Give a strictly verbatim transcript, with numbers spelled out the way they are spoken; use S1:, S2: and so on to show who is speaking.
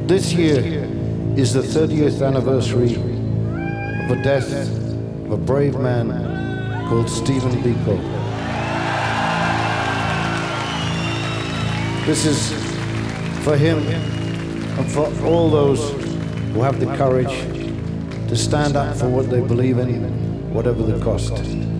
S1: This year is the thirtieth anniversary of the death of a brave man called Stephen Biko. This is for him and for all those who have the courage to stand up for what they believe in, whatever the cost.